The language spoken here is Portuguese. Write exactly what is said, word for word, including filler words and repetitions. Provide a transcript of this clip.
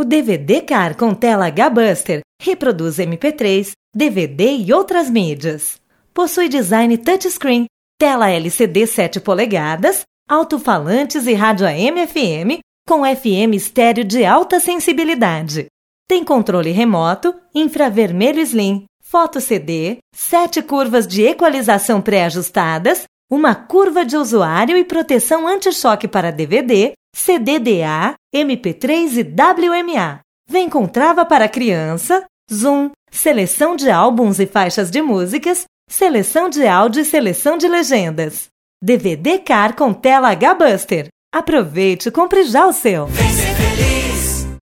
O D V D Car com tela H-Buster reproduz M P três, D V D e outras mídias. Possui design touchscreen, tela L C D sete polegadas, alto-falantes e rádio A M F M com F M estéreo de alta sensibilidade. Tem controle remoto, infravermelho slim, foto C D, sete curvas de equalização pré-ajustadas, uma curva de usuário e proteção anti-choque para D V D, C D D A, M P três e W M A. Vem com trava para criança, zoom, seleção de álbuns e faixas de músicas, seleção de áudio e seleção de legendas. D V D Car com tela H-Buster. Aproveite e compre já o seu!